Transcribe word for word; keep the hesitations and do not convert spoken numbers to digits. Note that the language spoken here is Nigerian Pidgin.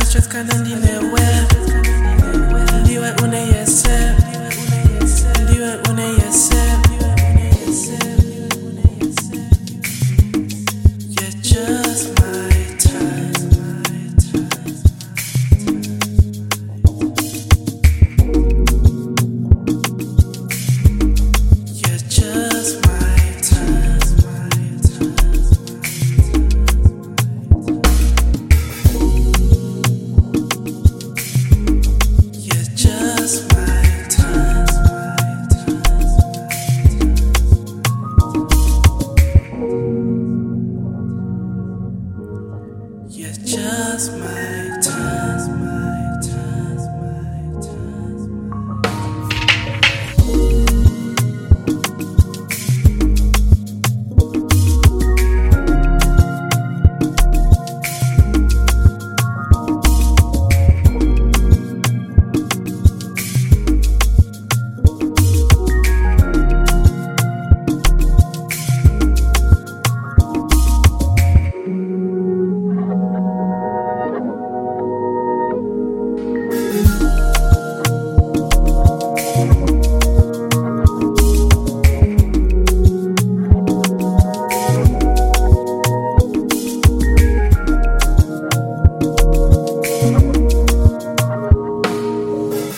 Wszystko nandine we Ndiwe une yese Ndiwe une yese You're just my type You're just my type You're just my type You're just my type